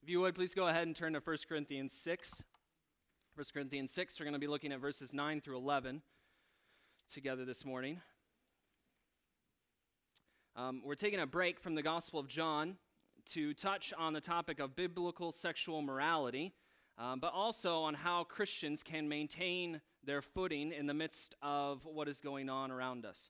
If you would, please go ahead and turn to 1 Corinthians 6. 1 Corinthians 6, we're going to be looking at verses 9 through 11 together this morning. We're taking a break from the Gospel of John to touch on the topic of biblical sexual morality, but also on how Christians can maintain their footing in the midst of what is going on around us.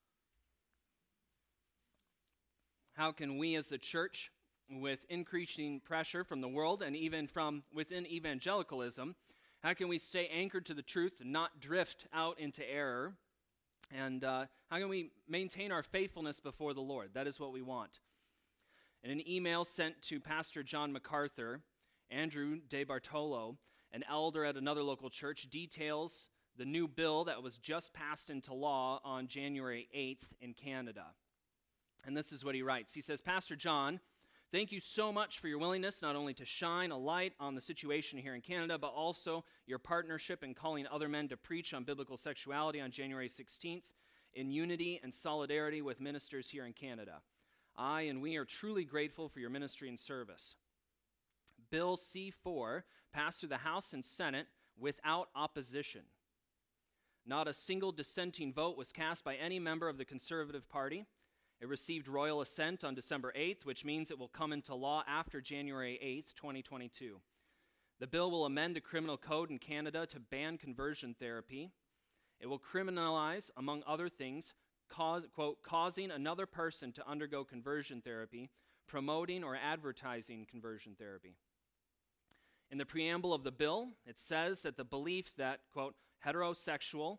How can we as a church, with increasing pressure from the world and even from within evangelicalism, how can we stay anchored to the truth and not drift out into error? And how can we maintain our faithfulness before the Lord? That is what we want. In an email sent to Pastor John MacArthur, Andrew DeBartolo, an elder at another local church, details the new bill that was just passed into law on January 8th in Canada. And this is what he writes. He says, Pastor John, thank you so much for your willingness not only to shine a light on the situation here in Canada, but also your partnership in calling other men to preach on biblical sexuality on January 16th in unity and solidarity with ministers here in Canada. I and we are truly grateful for your ministry and service. Bill C-4 passed through the House and Senate without opposition. Not a single dissenting vote was cast by any member of the Conservative Party. It received royal assent on December 8th, which means it will come into law after January 8th, 2022. The bill will amend the criminal code in Canada to ban conversion therapy. It will criminalize, among other things, causing another person to undergo conversion therapy, promoting or advertising conversion therapy. In the preamble of the bill, it says that the belief that, quote, heterosexuality,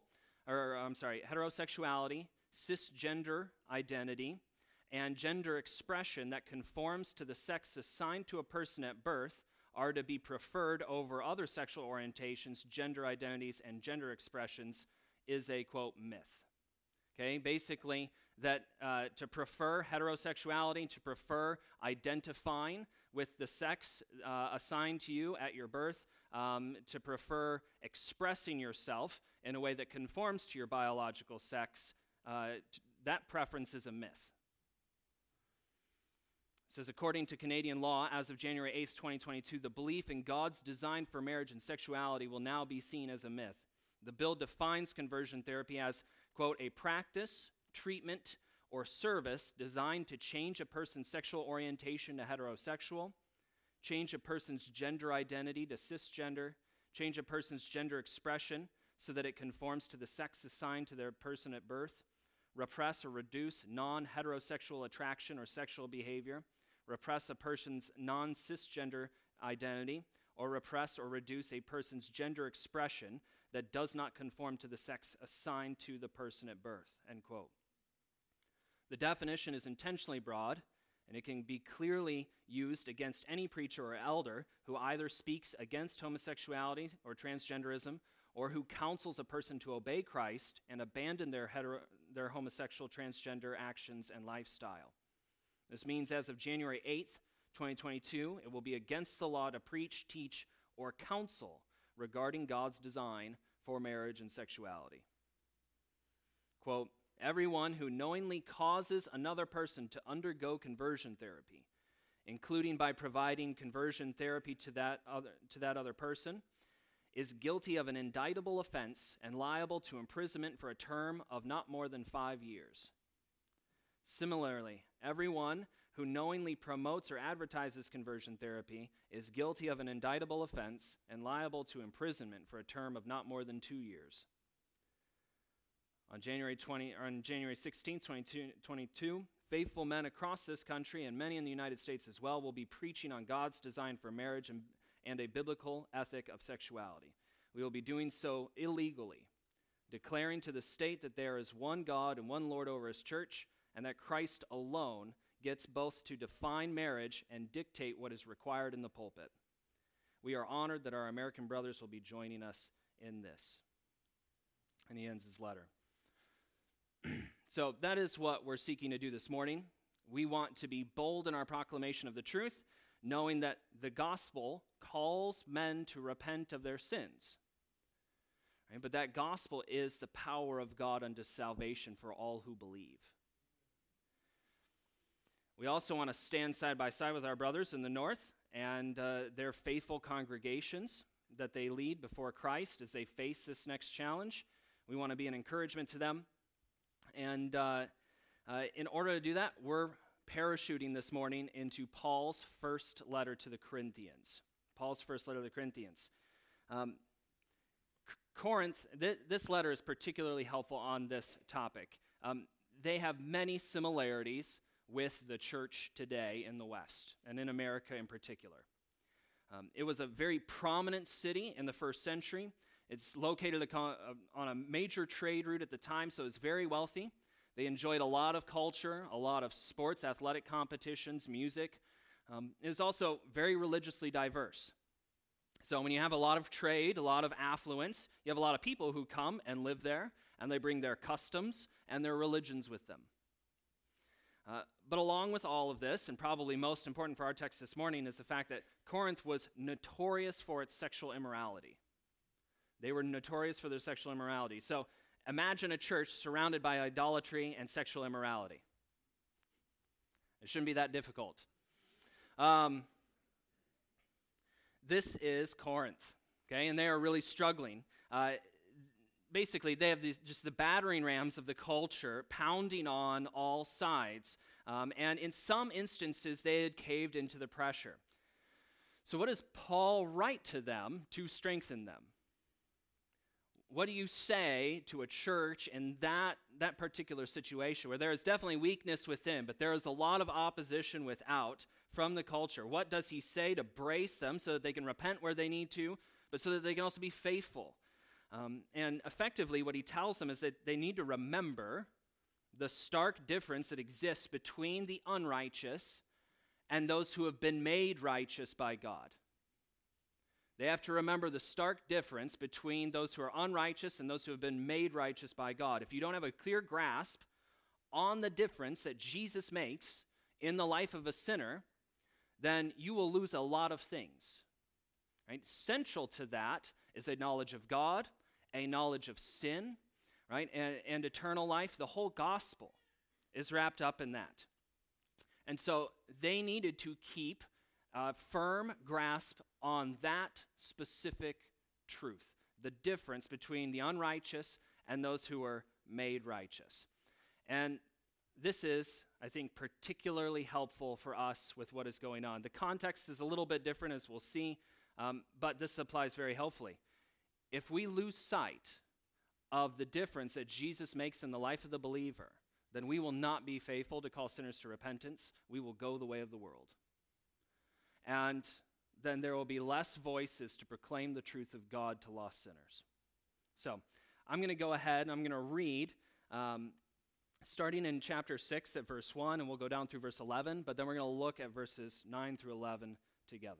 cisgender identity, and gender expression that conforms to the sex assigned to a person at birth are to be preferred over other sexual orientations, gender identities, and gender expressions is a, quote, myth. Okay, basically that to prefer heterosexuality, to prefer identifying with the sex assigned to you at your birth, to prefer expressing yourself in a way that conforms to your biological sex, that preference is a myth. It says, according to Canadian law, as of January 8th, 2022, the belief in God's design for marriage and sexuality will now be seen as a myth. The bill defines conversion therapy as, quote, a practice, treatment, or service designed to change a person's sexual orientation to heterosexual, change a person's gender identity to cisgender, change a person's gender expression so that it conforms to the sex assigned to their person at birth, repress or reduce non-heterosexual attraction or sexual behavior, repress a person's non-cisgender identity, or repress or reduce a person's gender expression that does not conform to the sex assigned to the person at birth, end quote. The definition is intentionally broad, and it can be clearly used against any preacher or elder who either speaks against homosexuality or transgenderism, or who counsels a person to obey Christ and abandon their homosexual transgender actions and lifestyle. This means as of January 8th, 2022, it will be against the law to preach, teach, or counsel regarding God's design for marriage and sexuality. Quote, everyone who knowingly causes another person to undergo conversion therapy, including by providing conversion therapy to that other person, is guilty of an indictable offense and liable to imprisonment for a term of not more than 5 years. Similarly, everyone who knowingly promotes or advertises conversion therapy is guilty of an indictable offense and liable to imprisonment for a term of not more than 2 years. On January 16, 2022, faithful men across this country and many in the United States as well will be preaching on God's design for marriage and a biblical ethic of sexuality. We will be doing so illegally, declaring to the state that there is one God and one Lord over his church, and that Christ alone gets both to define marriage and dictate what is required in the pulpit. We are honored that our American brothers will be joining us in this. And he ends his letter. So that is what we're seeking to do this morning. We want to be bold in our proclamation of the truth, knowing that the gospel calls men to repent of their sins. Right? But that gospel is the power of God unto salvation for all who believe. We also want to stand side by side with our brothers in the north and their faithful congregations that they lead before Christ as they face this next challenge. We want to be an encouragement to them. And in order to do that, we're parachuting this morning into Paul's first letter to the Corinthians. Paul's first letter to the Corinthians. Corinth, this letter is particularly helpful on this topic. They have many similarities with the church today in the West, and in America in particular. It was a very prominent city in the first century. It's located on a major trade route at the time, so it's very wealthy. They enjoyed a lot of culture, a lot of sports, athletic competitions, music. It was also very religiously diverse. So when you have a lot of trade, a lot of affluence, you have a lot of people who come and live there, and they bring their customs and their religions with them. But along with all of this, and probably most important for our text this morning, is the fact that Corinth was notorious for its sexual immorality. They were notorious for their sexual immorality. So imagine a church surrounded by idolatry and sexual immorality. It shouldn't be that difficult. This is Corinth, okay, and they are really struggling. Basically, they have just the battering rams of the culture pounding on all sides, and in some instances, they had caved into the pressure. So what does Paul write to them to strengthen them? What do you say to a church in that particular situation where there is definitely weakness within, but there is a lot of opposition without from the culture? What does he say to brace them so that they can repent where they need to, but so that they can also be faithful? And effectively, what he tells them is that they need to remember the stark difference that exists between the unrighteous and those who have been made righteous by God. They have to remember the stark difference between those who are unrighteous and those who have been made righteous by God. If you don't have a clear grasp on the difference that Jesus makes in the life of a sinner, then you will lose a lot of things. Right? Central to that is a knowledge of God, a knowledge of sin, right, and eternal life. The whole gospel is wrapped up in that. And so they needed to keep a firm grasp on that specific truth, the difference between the unrighteous and those who are made righteous. And this is, I think, particularly helpful for us with what is going on. The context is a little bit different, as we'll see, but this applies very helpfully. If we lose sight of the difference that Jesus makes in the life of the believer, then we will not be faithful to call sinners to repentance. We will go the way of the world. And then there will be less voices to proclaim the truth of God to lost sinners. So I'm going to go ahead and I'm going to read starting in chapter 6 at verse 1, and we'll go down through verse 11, but then we're going to look at verses 9 through 11 together.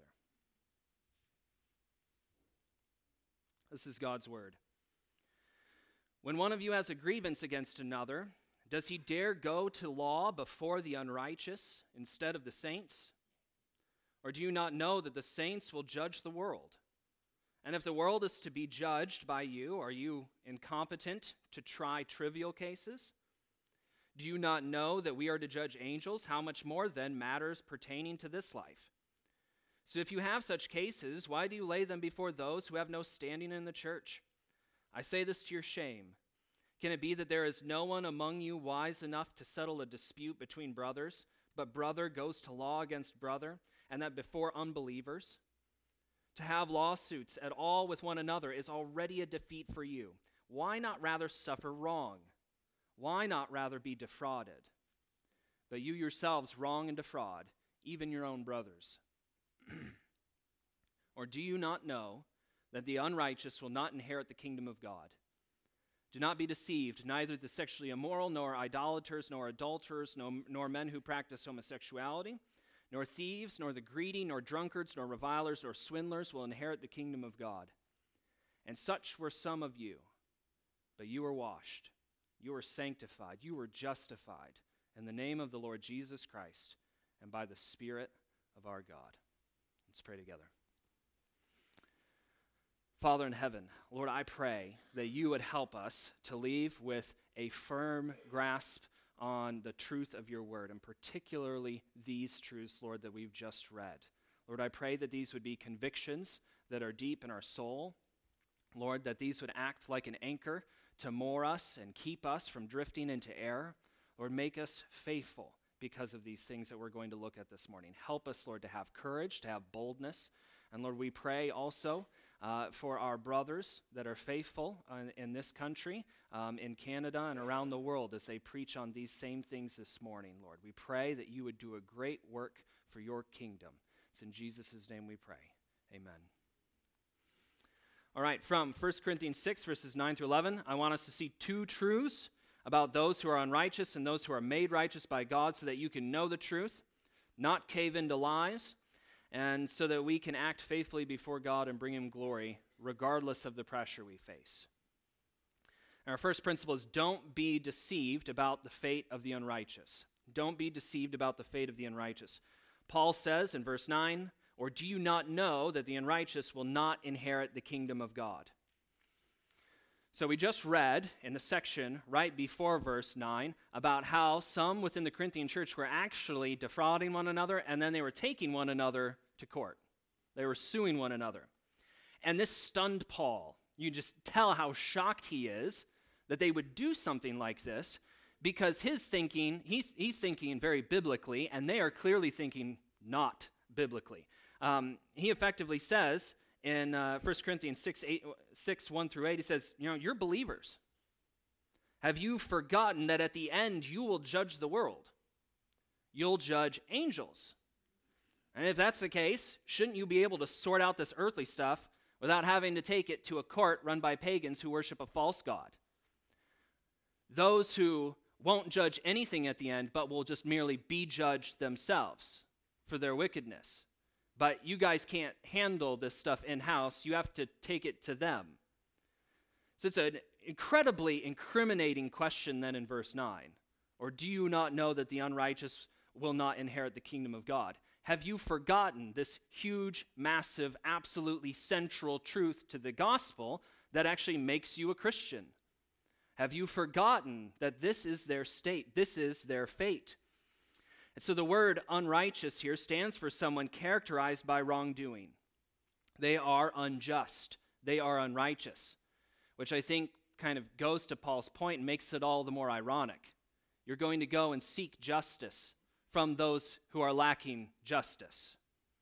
This is God's word. When one of you has a grievance against another, does he dare go to law before the unrighteous instead of the saints? Or do you not know that the saints will judge the world? And if the world is to be judged by you, are you incompetent to try trivial cases? Do you not know that we are to judge angels? How much more then matters pertaining to this life? So if you have such cases, why do you lay them before those who have no standing in the church? I say this to your shame. Can it be that there is no one among you wise enough to settle a dispute between brothers, but brother goes to law against brother, and that before unbelievers? To have lawsuits at all with one another is already a defeat for you. Why not rather suffer wrong? Why not rather be defrauded? But you yourselves wrong and defraud, even your own brothers. Or do you not know that the unrighteous will not inherit the kingdom of God? Do not be deceived, neither the sexually immoral, nor idolaters, nor adulterers, nor men who practice homosexuality, nor thieves, nor the greedy, nor drunkards, nor revilers, nor swindlers will inherit the kingdom of God. And such were some of you, but you were washed, you were sanctified, you were justified in the name of the Lord Jesus Christ and by the Spirit of our God. Let's pray together. Father in heaven, Lord, I pray that you would help us to leave with a firm grasp on the truth of your word, and particularly these truths, Lord, that we've just read. Lord, I pray that these would be convictions that are deep in our soul. Lord, that these would act like an anchor to moor us and keep us from drifting into error. Lord, make us faithful because of these things that we're going to look at this morning. Help us, Lord, to have courage, to have boldness. And Lord, we pray also for our brothers that are faithful in this country, in Canada and around the world as they preach on these same things this morning, Lord. We pray that you would do a great work for your kingdom. It's in Jesus' name we pray. Amen. All right, from 1 Corinthians 6, verses 9 through 11, I want us to see two truths about those who are unrighteous and those who are made righteous by God so that you can know the truth, not cave into lies, and so that we can act faithfully before God and bring him glory regardless of the pressure we face. And our first principle is don't be deceived about the fate of the unrighteous. Don't be deceived about the fate of the unrighteous. Paul says in verse 9, or do you not know that the unrighteous will not inherit the kingdom of God? So we just read in the section right before verse 9 about how some within the Corinthian church were actually defrauding one another, and then they were taking one another to court. They were suing one another. And this stunned Paul. You just tell how shocked he is that they would do something like this, because his thinking, he's thinking very biblically, and they are clearly thinking not biblically. He effectively says in 1 Corinthians 6, 1 through 8, he says, you're believers. Have you forgotten that at the end you will judge the world? You'll judge angels. And if that's the case, shouldn't you be able to sort out this earthly stuff without having to take it to a court run by pagans who worship a false god? Those who won't judge anything at the end, but will just merely be judged themselves for their wickedness. But you guys can't handle this stuff in-house. You have to take it to them. So it's an incredibly incriminating question then in verse 9. Or do you not know that the unrighteous will not inherit the kingdom of God? Have you forgotten this huge, massive, absolutely central truth to the gospel that actually makes you a Christian? Have you forgotten that this is their state? This is their fate. And so the word unrighteous here stands for someone characterized by wrongdoing. They are unjust. They are unrighteous, which I think kind of goes to Paul's point and makes it all the more ironic. You're going to go and seek justice from those who are lacking justice.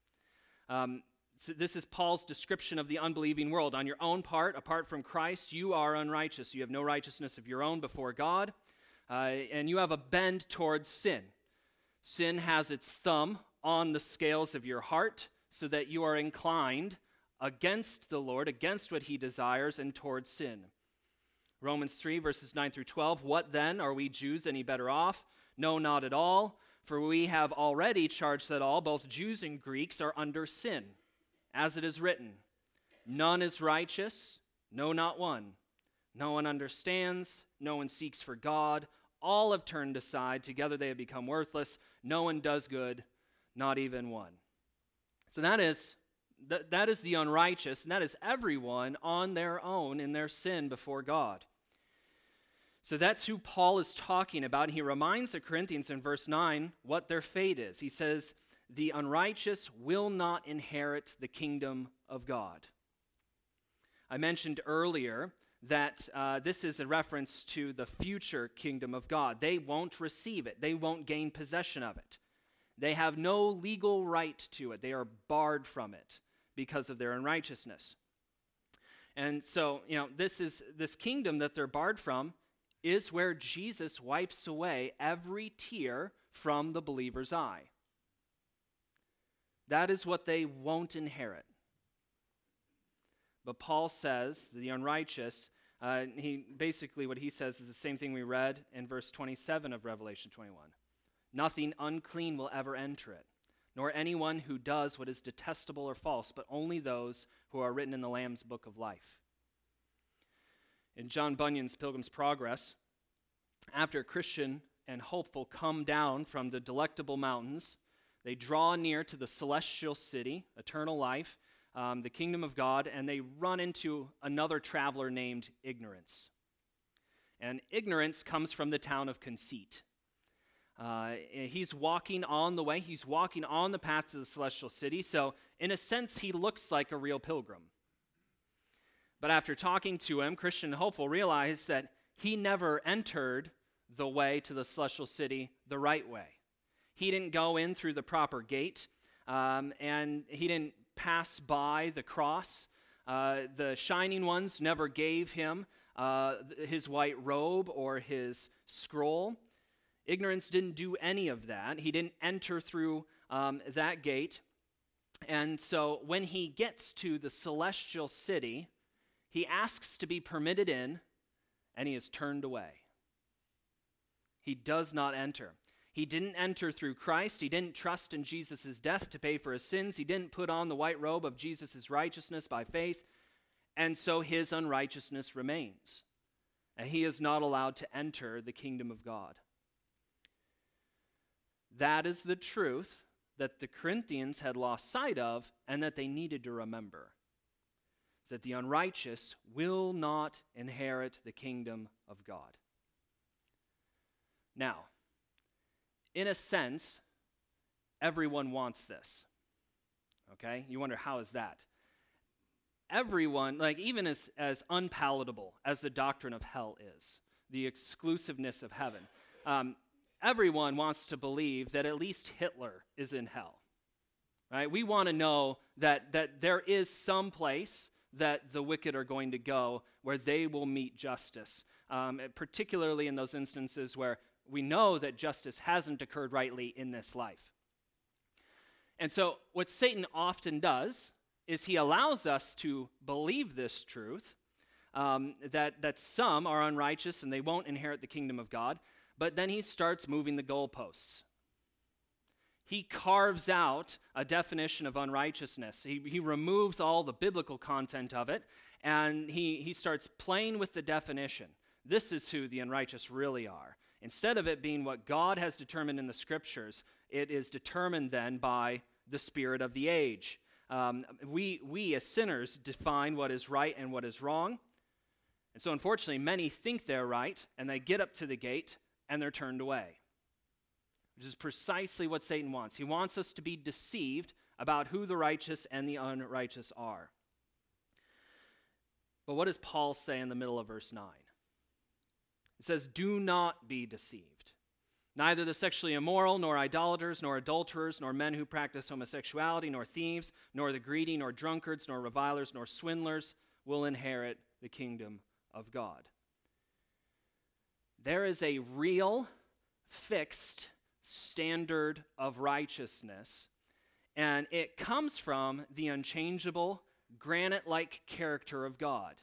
So this is Paul's description of the unbelieving world. On your own part, apart from Christ, you are unrighteous. You have no righteousness of your own before God, and you have a bend towards sin. Sin has its thumb on the scales of your heart so that you are inclined against the Lord, against what he desires, and towards sin. Romans 3, verses 9 through 12, what then? Are we Jews any better off? No, not at all. For we have already charged that all, both Jews and Greeks, are under sin. As it is written, none is righteous, no, not one. No one understands, no one seeks for God. All have turned aside, together they have become worthless. No one does good, not even one. So that is the unrighteous, and that is everyone on their own in their sin before God. So that's who Paul is talking about. He reminds the Corinthians in verse 9 what their fate is. He says, the unrighteous will not inherit the kingdom of God. I mentioned earlier that this is a reference to the future kingdom of God. They won't receive it. They won't gain possession of it. They have no legal right to it. They are barred from it because of their unrighteousness. And so, this kingdom that they're barred from is where Jesus wipes away every tear from the believer's eye. That is what they won't inherit. But Paul says, the unrighteous, what he says is the same thing we read in verse 27 of Revelation 21. Nothing unclean will ever enter it, nor anyone who does what is detestable or false, but only those who are written in the Lamb's book of life. In John Bunyan's Pilgrim's Progress, after a Christian and hopeful come down from the delectable mountains, they draw near to the celestial city, eternal life, the kingdom of God, and they run into another traveler named Ignorance. And Ignorance comes from the town of Conceit. He's walking on the way. He's walking on the path to the celestial city. So in a sense, he looks like a real pilgrim. But after talking to him, Christian and Hopeful realized that he never entered the way to the celestial city the right way. He didn't go in through the proper gate, and he didn't pass by the cross. The Shining Ones never gave him his white robe or his scroll. Ignorance didn't do any of that. He didn't enter through that gate. And so when he gets to the celestial city, he asks to be permitted in, and he is turned away. He does not enter. He didn't enter through Christ. He didn't trust in Jesus' death to pay for his sins. He didn't put on the white robe of Jesus' righteousness by faith. And so his unrighteousness remains. And he is not allowed to enter the kingdom of God. That is the truth that the Corinthians had lost sight of and that they needed to remember. That the unrighteous will not inherit the kingdom of God. Now, in a sense, everyone wants this. Okay? You wonder, how is that? Everyone, like even as unpalatable as the doctrine of hell is, the exclusiveness of heaven, everyone wants to believe that at least Hitler is in hell. Right? We want to know that there is some place that the wicked are going to go where they will meet justice, particularly in those instances where we know that justice hasn't occurred rightly in this life. And so what Satan often does is he allows us to believe this truth, that some are unrighteous and they won't inherit the kingdom of God, but then he starts moving the goalposts. He carves out a definition of unrighteousness. He removes all the biblical content of it, and he starts playing with the definition. This is who the unrighteous really are. Instead of it being what God has determined in the scriptures, it is determined then by the spirit of the age. We as sinners define what is right and what is wrong. And so unfortunately, many think they're right, and they get up to the gate, and they're turned away. Which is precisely what Satan wants. He wants us to be deceived about who the righteous and the unrighteous are. But what does Paul say in the middle of verse 9? It says, "Do not be deceived. Neither the sexually immoral, nor idolaters, nor adulterers, nor men who practice homosexuality, nor thieves, nor the greedy, nor drunkards, nor revilers, nor swindlers will inherit the kingdom of God." There is a real, fixed standard of righteousness, and it comes from the unchangeable, granite-like character of God.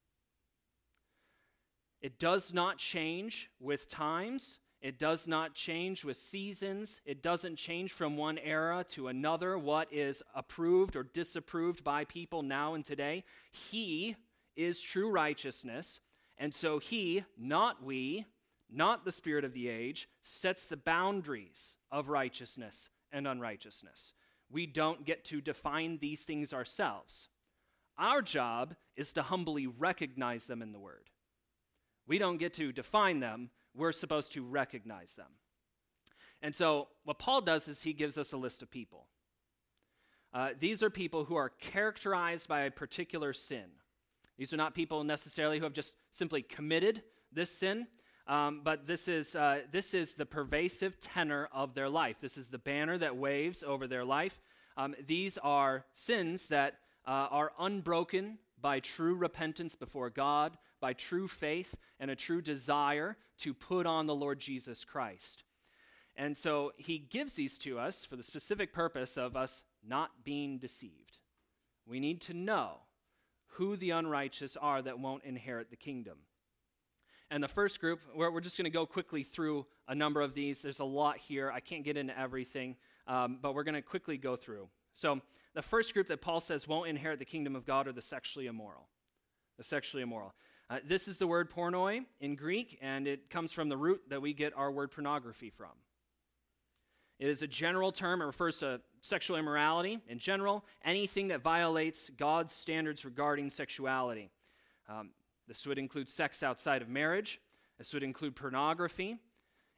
It does not change with times. It does not change with seasons. It doesn't change from one era to another what is approved or disapproved by people now and today. He is true righteousness, and so he, not we, not the spirit of the age, sets the boundaries of righteousness and unrighteousness. We don't get to define these things ourselves. Our job is to humbly recognize them in the Word. We don't get to define them. We're supposed to recognize them. And so what Paul does is he gives us a list of people. These are people who are characterized by a particular sin. These are not people necessarily who have just simply committed this sin, but this is the pervasive tenor of their life. This is the banner that waves over their life. These are sins that are unbroken by true repentance before God, by true faith, and a true desire to put on the Lord Jesus Christ. And so he gives these to us for the specific purpose of us not being deceived. We need to know who the unrighteous are that won't inherit the kingdom. And the first group, we're just going to go quickly through a number of these. There's a lot here. I can't get into everything, but we're going to quickly go through. So the first group that Paul says won't inherit the kingdom of God are the sexually immoral. The sexually immoral. This is the word pornoi in Greek, and it comes from the root that we get our word pornography from. It is a general term. It refers to sexual immorality in general, anything that violates God's standards regarding sexuality. This would include sex outside of marriage. This would include pornography.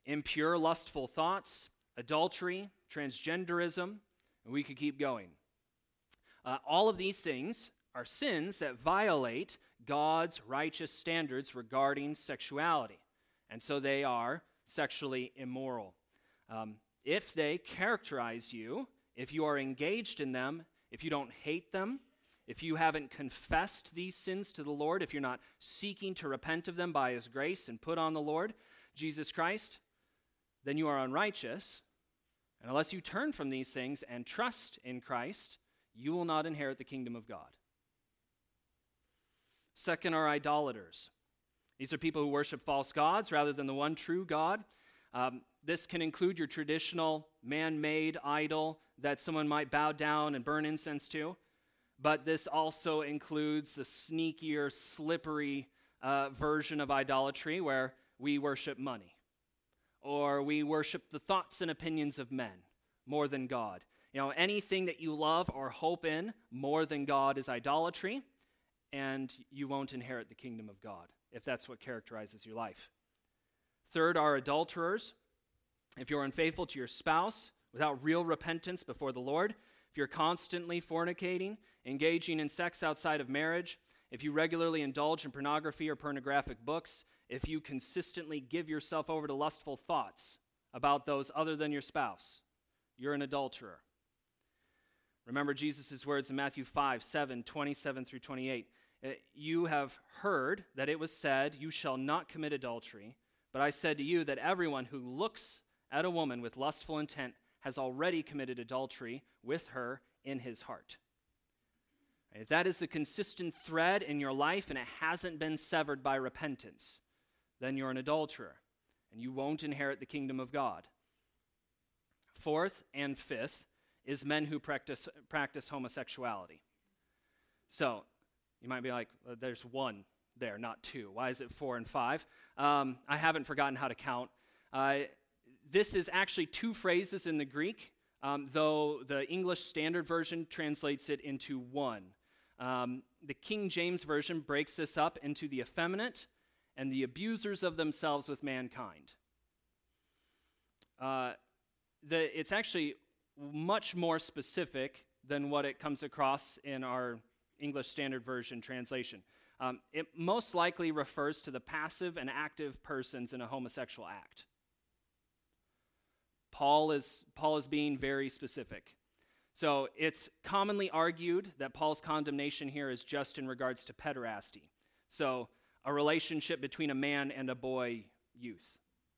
impure, lustful thoughts, adultery, transgenderism, and we could keep going. All of these things are sins that violate God's righteous standards regarding sexuality, and so they are sexually immoral. If they characterize you, if you are engaged in them, if you don't hate them, if you haven't confessed these sins to the Lord, if you're not seeking to repent of them by His grace and put on the Lord Jesus Christ, then you are unrighteous. And unless you turn from these things and trust in Christ, you will not inherit the kingdom of God. Second are idolaters. These are people who worship false gods rather than the one true God. This can include your traditional man-made idol that someone might bow down and burn incense to. But this also includes the sneakier, slippery version of idolatry where we worship money, or we worship the thoughts and opinions of men more than God. You know, anything that you love or hope in more than God is idolatry, and you won't inherit the kingdom of God if that's what characterizes your life. Third are adulterers. If you're unfaithful to your spouse without real repentance before the Lord, if you're constantly fornicating, engaging in sex outside of marriage, if you regularly indulge in pornography or pornographic books, if you consistently give yourself over to lustful thoughts about those other than your spouse, you're an adulterer. Remember Jesus' words in Matthew 5:7, 27 through 28. You have heard that it was said, you shall not commit adultery, but I said to you that everyone who looks at a woman with lustful intent has already committed adultery with her in his heart. If that is the consistent thread in your life and it hasn't been severed by repentance, then you're an adulterer, and you won't inherit the kingdom of God. Fourth and fifth is men who practice homosexuality. So, you might be like, well, there's one there, not two. Why is it 4 and 5? I haven't forgotten how to count. This is actually two phrases in the Greek, though the English Standard Version translates it into one. The King James Version breaks this up into the effeminate and the abusers of themselves with mankind. It's actually much more specific than what it comes across in our English Standard Version translation. It most likely refers to the passive and active persons in a homosexual act. Paul is being very specific. So it's commonly argued that Paul's condemnation here is just in regards to pederasty. So a relationship between a man and a boy youth.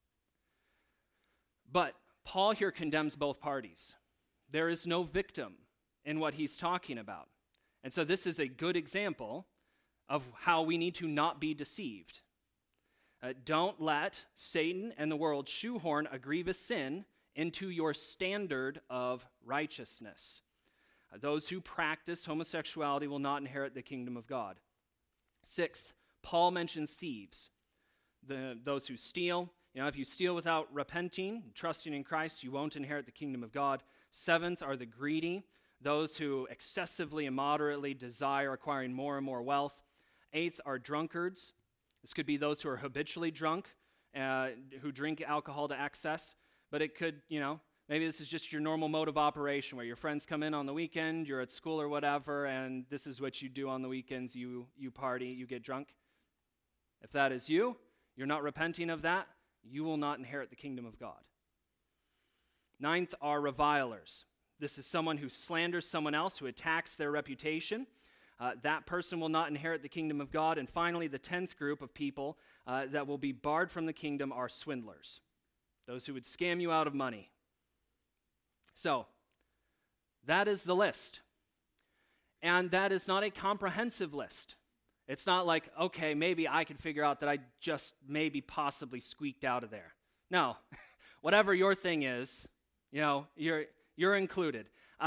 But Paul here condemns both parties. There is no victim in what he's talking about. And so this is a good example of how we need to not be deceived. Don't let Satan and the world shoehorn a grievous sin into your standard of righteousness. Those who practice homosexuality will not inherit the kingdom of God. Sixth, Paul mentions thieves, those who steal. If you steal without repenting, trusting in Christ, you won't inherit the kingdom of God. Seventh are the greedy, those who excessively and moderately desire acquiring more and more wealth. Eighth are drunkards. This could be those who are habitually drunk, who drink alcohol to excess. But it could, maybe this is just your normal mode of operation where your friends come in on the weekend, you're at school or whatever, and this is what you do on the weekends. You party, you get drunk. If that is you, you're not repenting of that, you will not inherit the kingdom of God. Ninth are revilers. This is someone who slanders someone else, who attacks their reputation. That person will not inherit the kingdom of God. And finally, the 10th group of people that will be barred from the kingdom are swindlers, those who would scam you out of money. So, that is the list. And that is not a comprehensive list. It's not like, okay, maybe I could figure out that I just maybe possibly squeaked out of there. No, whatever your thing is, you're included.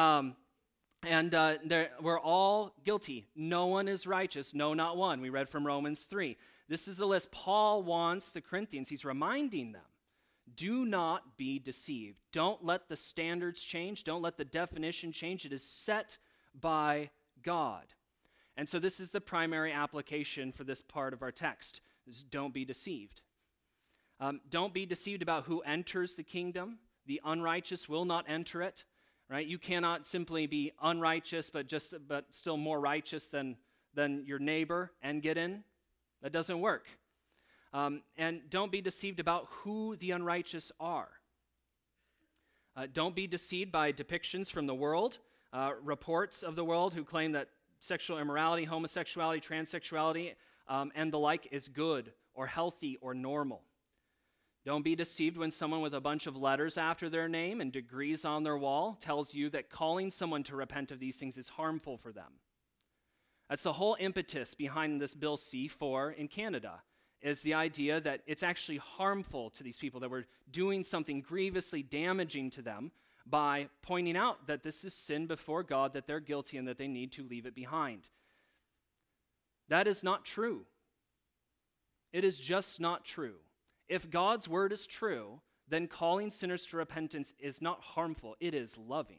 We're all guilty. No one is righteous, no, not one. We read from Romans 3. This is the list. Paul wants the Corinthians, he's reminding them, do not be deceived. Don't let the standards change. Don't let the definition change. It is set by God. And so this is the primary application for this part of our text, is don't be deceived. Don't be deceived about who enters the kingdom. The unrighteous will not enter it. Right? You cannot simply be unrighteous but still more righteous than your neighbor and get in. That doesn't work. And don't be deceived about who the unrighteous are. Don't be deceived by depictions from the world, reports of the world who claim that sexual immorality, homosexuality, transsexuality, and the like is good or healthy or normal. Don't be deceived when someone with a bunch of letters after their name and degrees on their wall tells you that calling someone to repent of these things is harmful for them. That's the whole impetus behind this Bill C-4 in Canada, is the idea that it's actually harmful to these people, that we're doing something grievously damaging to them by pointing out that this is sin before God, that they're guilty and that they need to leave it behind. That is not true. It is just not true. If God's word is true, then calling sinners to repentance is not harmful, it is loving.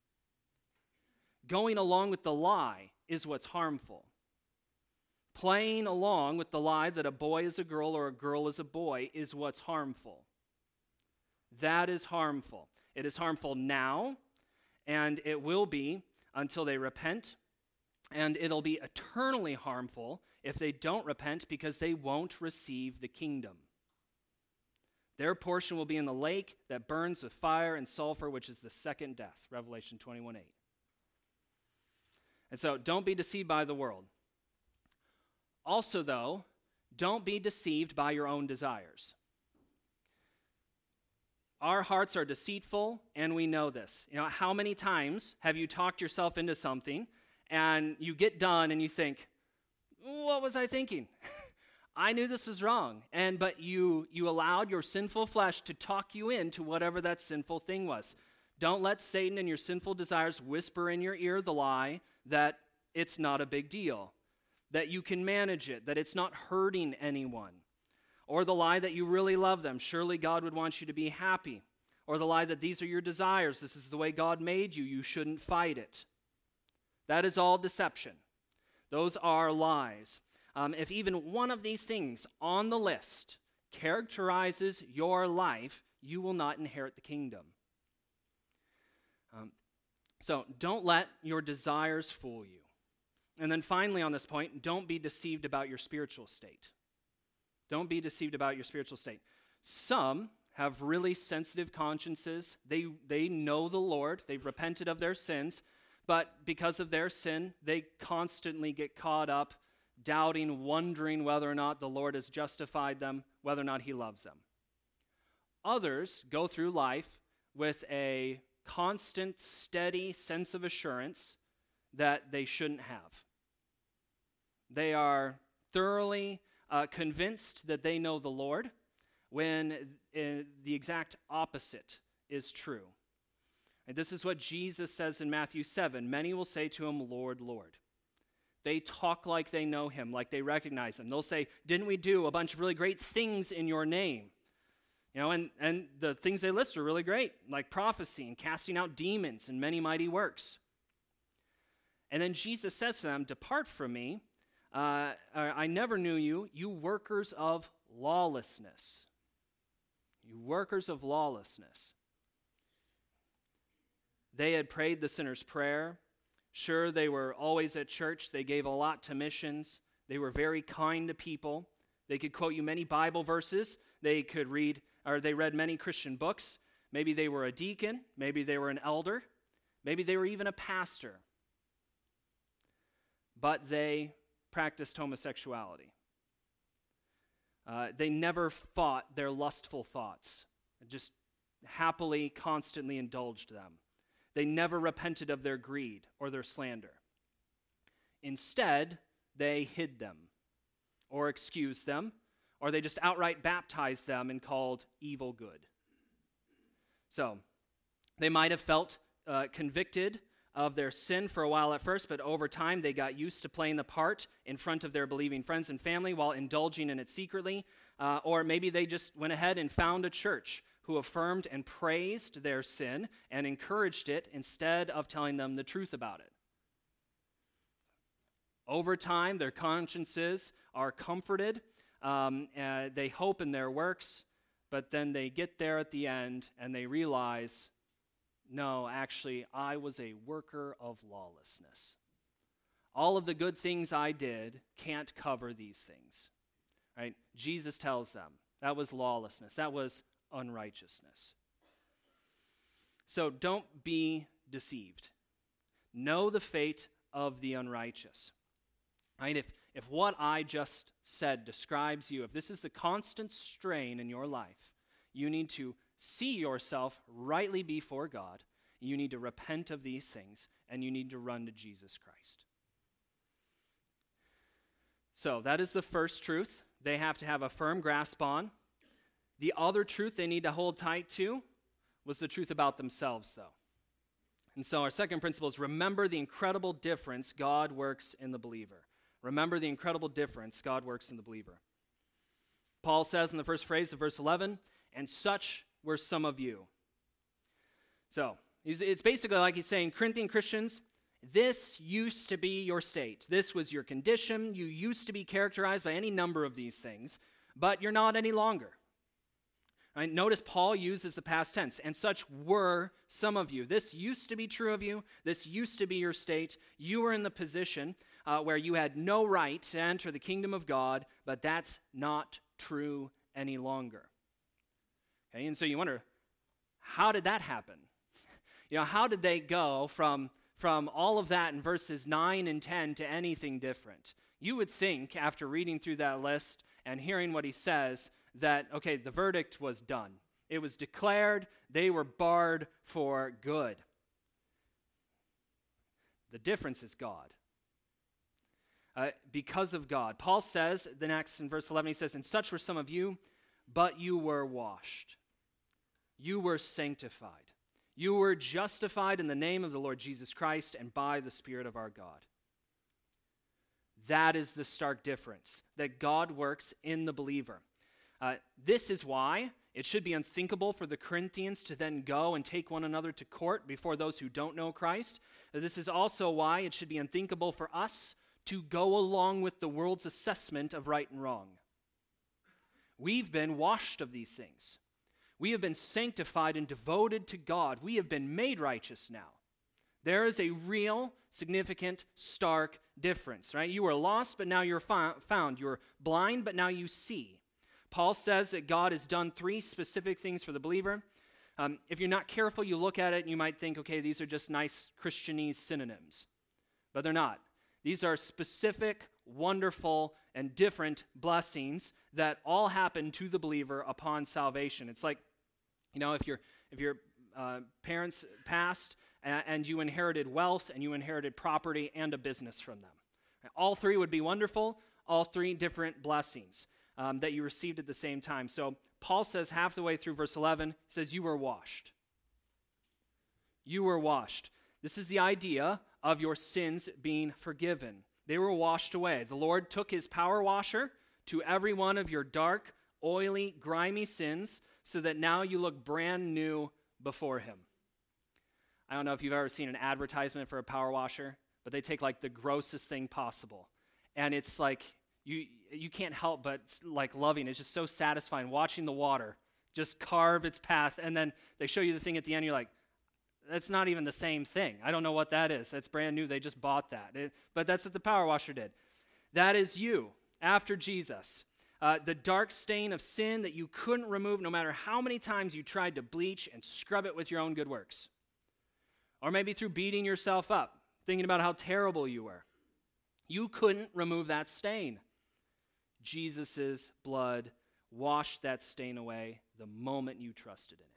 Going along with the lie is what's harmful. Playing along with the lie that a boy is a girl or a girl is a boy is what's harmful. That is harmful. It is harmful now, and it will be until they repent, and it'll be eternally harmful if they don't repent because they won't receive the kingdom. Their portion will be in the lake that burns with fire and sulfur, which is the second death, Revelation 21:8. And so don't be deceived by the world. Also, though, don't be deceived by your own desires. Our hearts are deceitful, and we know this. You know, how many times have you talked yourself into something, and you get done, and you think, what was I thinking? I knew this was wrong. But you allowed your sinful flesh to talk you into whatever that sinful thing was. Don't let Satan and your sinful desires whisper in your ear the lie that it's not a big deal, that you can manage it, that it's not hurting anyone, or the lie that you really love them. Surely God would want you to be happy, or the lie that these are your desires. This is the way God made you. You shouldn't fight it. That is all deception. Those are lies. If even one of these things on the list characterizes your life, you will not inherit the kingdom. So don't let your desires fool you. And then finally on this point, don't be deceived about your spiritual state. Don't be deceived about your spiritual state. Some have really sensitive consciences. They know the Lord. They've repented of their sins. But because of their sin, they constantly get caught up doubting, wondering whether or not the Lord has justified them, whether or not he loves them. Others go through life with a constant, steady sense of assurance that they shouldn't have. They are thoroughly convinced that they know the Lord when the exact opposite is true. And this is what Jesus says in Matthew 7. Many will say to him, Lord, Lord. They talk like they know him, like they recognize him. They'll say, didn't we do a bunch of really great things in your name? You know, and the things they list are really great, like prophecy and casting out demons and many mighty works. And then Jesus says to them, depart from me. I never knew you, you workers of lawlessness. You workers of lawlessness. They had prayed the sinner's prayer. Sure, they were always at church. They gave a lot to missions. They were very kind to people. They could quote you many Bible verses. They read many Christian books. Maybe they were a deacon. Maybe they were an elder. Maybe they were even a pastor. But they practiced homosexuality. They never fought their lustful thoughts. Just happily, constantly indulged them. They never repented of their greed or their slander. Instead, they hid them or excused them, or they just outright baptized them and called evil good. So, they might have felt convicted of their sin for a while at first, but over time they got used to playing the part in front of their believing friends and family while indulging in it secretly, or maybe they just went ahead and found a church who affirmed and praised their sin and encouraged it instead of telling them the truth about it. Over time, their consciences are comforted. They hope in their works. but then they get there at the end and they realize, no, actually, I was a worker of lawlessness. All of the good things I did can't cover these things. Right? Jesus tells them that was lawlessness. That was unrighteousness. So don't be deceived. Know the fate of the unrighteous. Right? If what I just said describes you, if this is the constant strain in your life, you need to see yourself rightly before God. You need to repent of these things, and you need to run to Jesus Christ. So that is the first truth they have to have a firm grasp on. The other truth they need to hold tight to was the truth about themselves, though. And so our second principle is remember the incredible difference God works in the believer. Remember the incredible difference God works in the believer. Paul says in the first phrase of verse 11, and such were some of you. So it's basically like he's saying, Corinthian Christians, this used to be your state. This was your condition. You used to be characterized by any number of these things, but you're not any longer. Right? Notice Paul uses the past tense, and such were some of you. This used to be true of you. This used to be your state. You were in the position where you had no right to enter the kingdom of God, but that's not true any longer. Okay? And so you wonder, how did that happen? How did they go from all of that in verses 9 and 10 to anything different? You would think, after reading through that list and hearing what he says, that, okay, the verdict was done. It was declared, they were barred for good. The difference is God. Because of God. Paul says, the next in verse 11, he says, and such were some of you, but you were washed. You were sanctified. You were justified in the name of the Lord Jesus Christ and by the Spirit of our God. That is the stark difference, that God works in the believer. This is why it should be unthinkable for the Corinthians to then go and take one another to court before those who don't know Christ. This is also why it should be unthinkable for us to go along with the world's assessment of right and wrong. We've been washed of these things. We have been sanctified and devoted to God. We have been made righteous now. There is a real, significant, stark difference, right? You were lost, but now you're found. You're blind, but now you see. Paul says that God has done 3 specific things for the believer. If you're not careful, you look at it and you might think, okay, these are just nice Christianese synonyms. But they're not. These are specific, wonderful, and different blessings that all happen to the believer upon salvation. It's like, if your parents passed and you inherited wealth and you inherited property and a business from them. All 3 would be wonderful, all 3 different blessings that you received at the same time. So Paul says half the way through verse 11, he says, you were washed. You were washed. This is the idea of your sins being forgiven. They were washed away. The Lord took his power washer to every one of your dark, oily, grimy sins so that now you look brand new before him. I don't know if you've ever seen an advertisement for a power washer, but they take like the grossest thing possible. And it's like, you can't help but like loving it. It's just so satisfying watching the water just carve its path, and then they show you the thing at the end, you're like, that's not even the same thing. I don't know what that is. That's brand new. They just bought that. But that's what the power washer did. That is you after Jesus. The dark stain of sin that you couldn't remove no matter how many times you tried to bleach and scrub it with your own good works. Or maybe through beating yourself up, thinking about how terrible you were. You couldn't remove that stain. Jesus' blood washed that stain away the moment you trusted in him.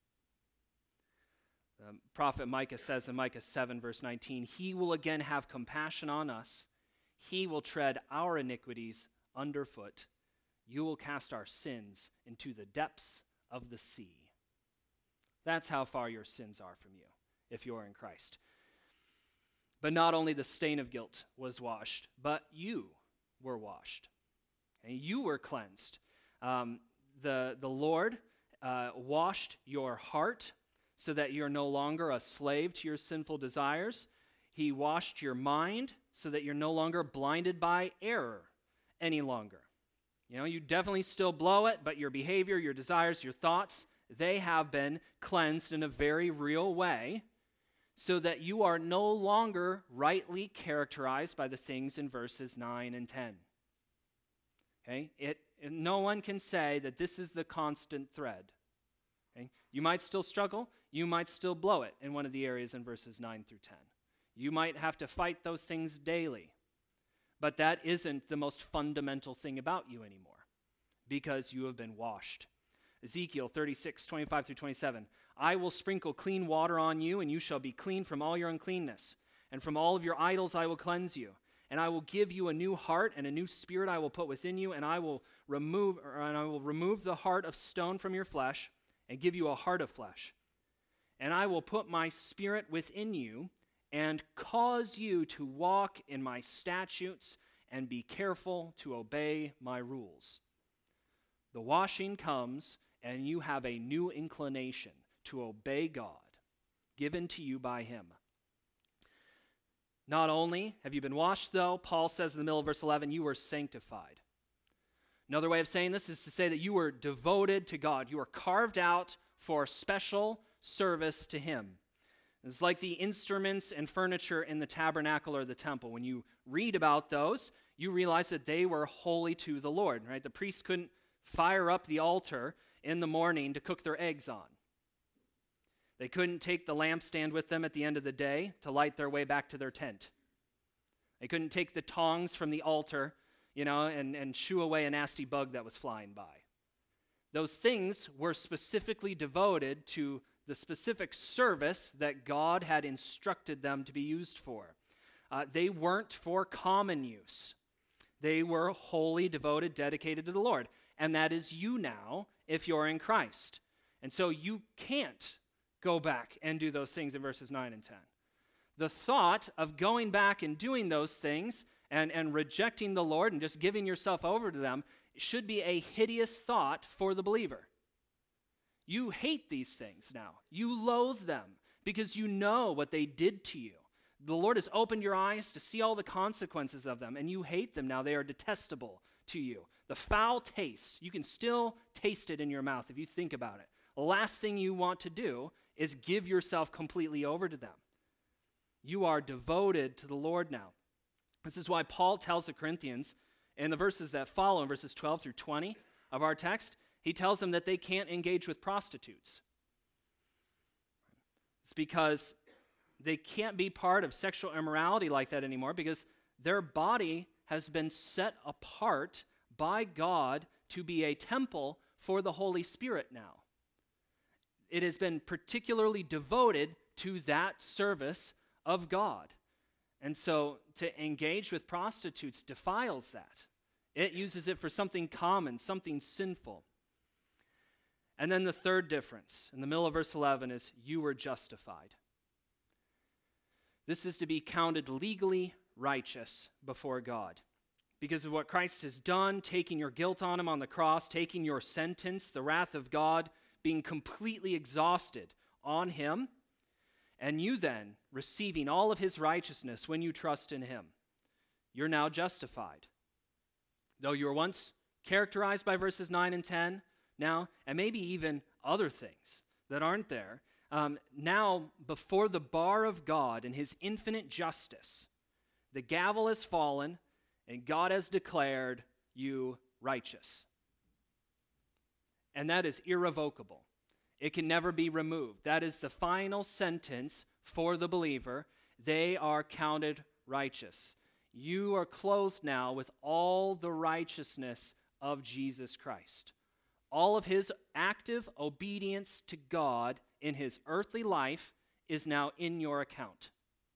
The prophet Micah says in Micah 7, verse 19, he will again have compassion on us. He will tread our iniquities underfoot. You will cast our sins into the depths of the sea. That's how far your sins are from you, if you're in Christ. But not only the stain of guilt was washed, but you were washed. And you were cleansed. The Lord washed your heart so that you're no longer a slave to your sinful desires. He washed your mind so that you're no longer blinded by error any longer. You definitely still blow it, but your behavior, your desires, your thoughts, they have been cleansed in a very real way so that you are no longer rightly characterized by the things in verses 9 and 10. Okay? No one can say that this is the constant thread. Okay? You might still struggle. You might still blow it in one of the areas in verses 9 through 10. You might have to fight those things daily. But that isn't the most fundamental thing about you anymore because you have been washed. Ezekiel 36, 25 through 27. I will sprinkle clean water on you, and you shall be clean from all your uncleanness. And from all of your idols I will cleanse you. And I will give you a new heart, and a new spirit I will put within you, and I will remove the heart of stone from your flesh, and give you a heart of flesh. And I will put my spirit within you, and cause you to walk in my statutes, and be careful to obey my rules. The washing comes, and you have a new inclination to obey God, given to you by him. Not only have you been washed, though, Paul says in the middle of verse 11, you were sanctified. Another way of saying this is to say that you were devoted to God. You were carved out for special service to him. It's like the instruments and furniture in the tabernacle or the temple. When you read about those, you realize that they were holy to the Lord, right? The priests couldn't fire up the altar in the morning to cook their eggs on. They couldn't take the lampstand with them at the end of the day to light their way back to their tent. They couldn't take the tongs from the altar, and shoo away a nasty bug that was flying by. Those things were specifically devoted to the specific service that God had instructed them to be used for. They weren't for common use. They were wholly devoted, dedicated to the Lord. And that is you now if you're in Christ. And so you can't go back and do those things in verses 9 and 10. The thought of going back and doing those things and rejecting the Lord and just giving yourself over to them should be a hideous thought for the believer. You hate these things now. You loathe them because you know what they did to you. The Lord has opened your eyes to see all the consequences of them, and you hate them now. They are detestable to you. The foul taste, you can still taste it in your mouth if you think about it. The last thing you want to do is give yourself completely over to them. You are devoted to the Lord now. This is why Paul tells the Corinthians in the verses that follow, in verses 12 through 20 of our text, he tells them that they can't engage with prostitutes. It's because they can't be part of sexual immorality like that anymore because their body has been set apart by God to be a temple for the Holy Spirit now. It has been particularly devoted to that service of God. And so to engage with prostitutes defiles that. It uses it for something common, something sinful. And then the third difference in the middle of verse 11 is you were justified. This is to be counted legally righteous before God. Because of what Christ has done, taking your guilt on him on the cross, taking your sentence, the wrath of God, being completely exhausted on him, and you then receiving all of his righteousness when you trust in him. You're now justified. Though you were once characterized by verses 9 and 10, now, and maybe even other things that aren't there, now before the bar of God and his infinite justice, the gavel has fallen and God has declared you righteous. And that is irrevocable. It can never be removed. That is the final sentence for the believer. They are counted righteous. You are clothed now with all the righteousness of Jesus Christ. All of his active obedience to God in his earthly life is now in your account.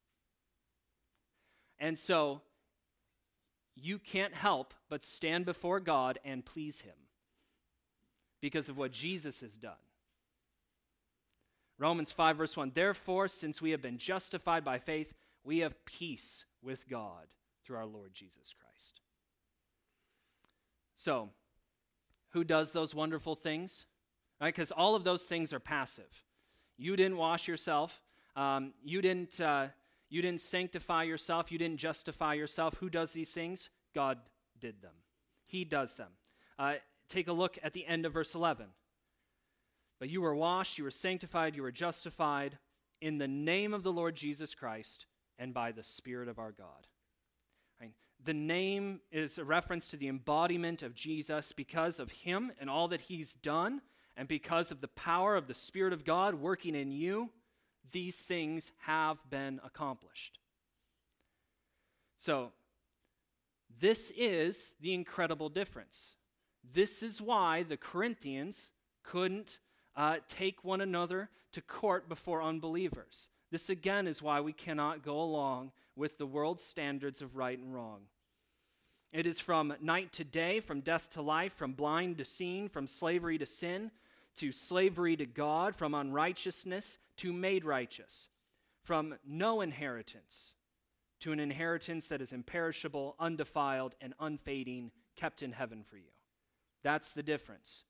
And so, you can't help but stand before God and please him because of what Jesus has done. Romans 5 verse 1, therefore, since we have been justified by faith, we have peace with God through our Lord Jesus Christ. So, who does those wonderful things? Right? Because all of those things are passive. You didn't wash yourself. You didn't sanctify yourself. You didn't justify yourself. Who does these things? God did them. He does them. Take a look at the end of verse 11. But you were washed, you were sanctified, you were justified in the name of the Lord Jesus Christ and by the Spirit of our God. Right? The name is a reference to the embodiment of Jesus because of him and all that he's done, and because of the power of the Spirit of God working in you, these things have been accomplished. So, this is the incredible difference. This is why the Corinthians couldn't take one another to court before unbelievers. This again is why we cannot go along with the world's standards of right and wrong. It is from night to day, from death to life, from blind to seeing, from slavery to sin, to slavery to God, from unrighteousness to made righteous, from no inheritance to an inheritance that is imperishable, undefiled, and unfading, kept in heaven for you. That's the difference.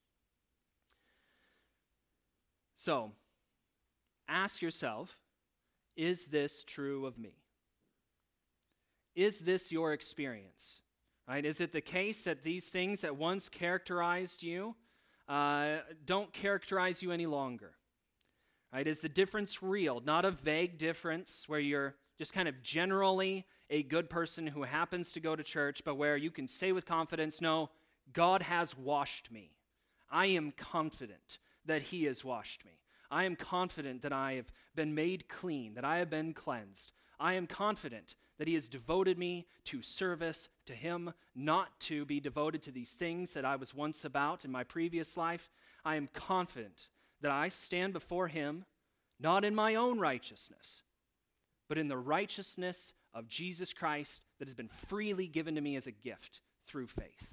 So, ask yourself, is this true of me? Is this your experience? Right? Is it the case that these things that once characterized you don't characterize you any longer? Right? Is the difference real? Not a vague difference where you're just kind of generally a good person who happens to go to church, but where you can say with confidence, no, God has washed me. I am confident that he has washed me. I am confident that I have been made clean, that I have been cleansed. I am confident that he has devoted me to service to him, not to be devoted to these things that I was once about in my previous life. I am confident that I stand before him, not in my own righteousness, but in the righteousness of Jesus Christ that has been freely given to me as a gift through faith.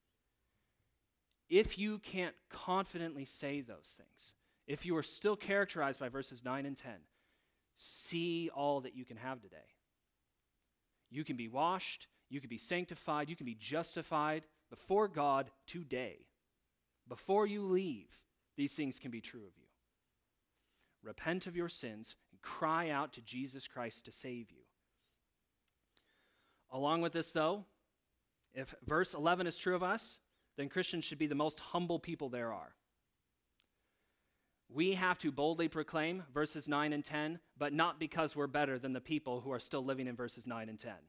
If you can't confidently say those things, if you are still characterized by verses 9 and 10, see all that you can have today. You can be washed, you can be sanctified, you can be justified before God today. Before you leave, these things can be true of you. Repent of your sins and cry out to Jesus Christ to save you. Along with this, though, if verse 11 is true of us, then Christians should be the most humble people there are. We have to boldly proclaim verses 9 and 10, but not because we're better than the people who are still living in verses 9 and 10.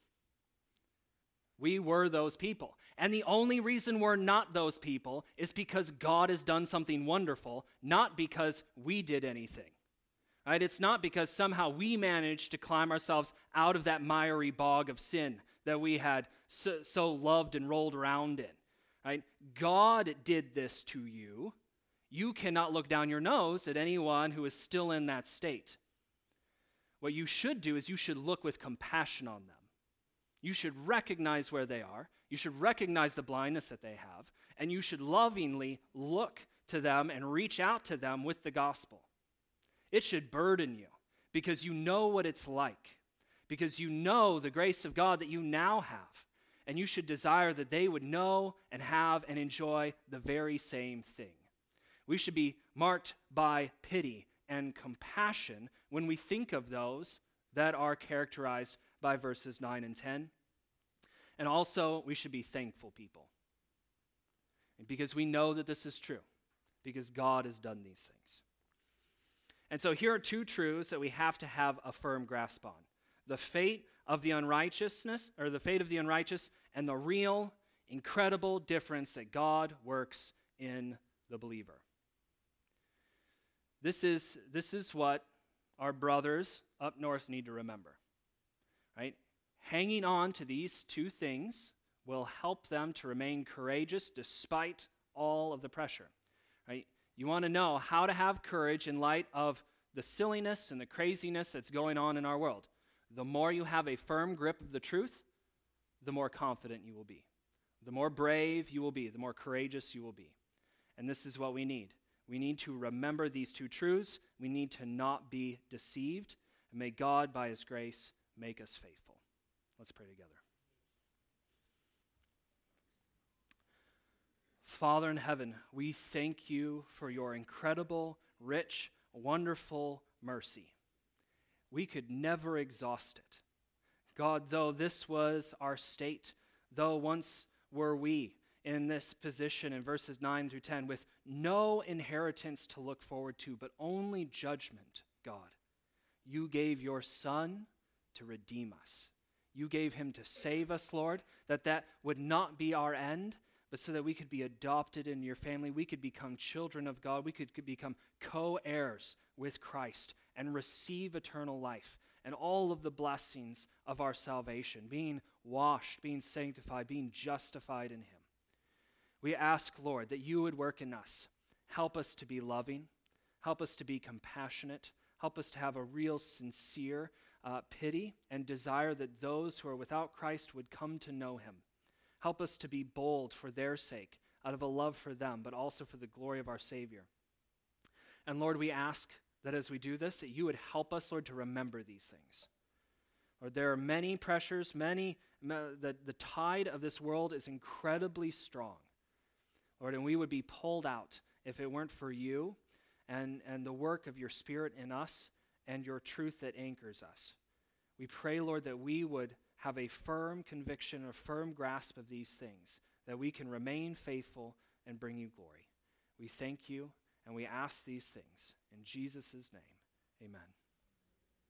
We were those people. And the only reason we're not those people is because God has done something wonderful, not because we did anything. Right? It's not because somehow we managed to climb ourselves out of that miry bog of sin that we had so loved and rolled around in. Right? God did this to you. You cannot look down your nose at anyone who is still in that state. What you should do is you should look with compassion on them. You should recognize where they are. You should recognize the blindness that they have. And you should lovingly look to them and reach out to them with the gospel. It should burden you because you know what it's like. Because you know the grace of God that you now have. And you should desire that they would know and have and enjoy the very same thing. We should be marked by pity and compassion when we think of those that are characterized by verses 9 and 10. And also, we should be thankful people. Because we know that this is true. Because God has done these things. And so here are two truths that we have to have a firm grasp on. The fate of the unrighteousness, or the fate of the unrighteous, and the real, incredible difference that God works in the believer. This is what our brothers up north need to remember. Right? Hanging on to these two things will help them to remain courageous despite all of the pressure. Right? You want to know how to have courage in light of the silliness and the craziness that's going on in our world. The more you have a firm grip of the truth, the more confident you will be. The more brave you will be, the more courageous you will be. And this is what we need. We need to remember these two truths. We need to not be deceived. And may God, by his grace, make us faithful. Let's pray together. Father in heaven, we thank you for your incredible, rich, wonderful mercy. We could never exhaust it. God, though this was our state, though once were we in this position in verses 9 through 10 with no inheritance to look forward to, but only judgment, God. You gave your Son to redeem us. You gave him to save us, Lord, that would not be our end, but so that we could be adopted in your family, we could become children of God, we could become co-heirs with Christ and receive eternal life and all of the blessings of our salvation, being washed, being sanctified, being justified in him. We ask, Lord, that you would work in us. Help us to be loving. Help us to be compassionate. Help us to have a real, sincere pity and desire that those who are without Christ would come to know him. Help us to be bold for their sake, out of a love for them, but also for the glory of our Savior. And Lord, we ask that as we do this, that you would help us, Lord, to remember these things. Lord, there are many pressures, the tide of this world is incredibly strong. Lord, and we would be pulled out if it weren't for you and the work of your Spirit in us and your truth that anchors us. We pray, Lord, that we would have a firm conviction, a firm grasp of these things, that we can remain faithful and bring you glory. We thank you and we ask these things in Jesus' name. Amen.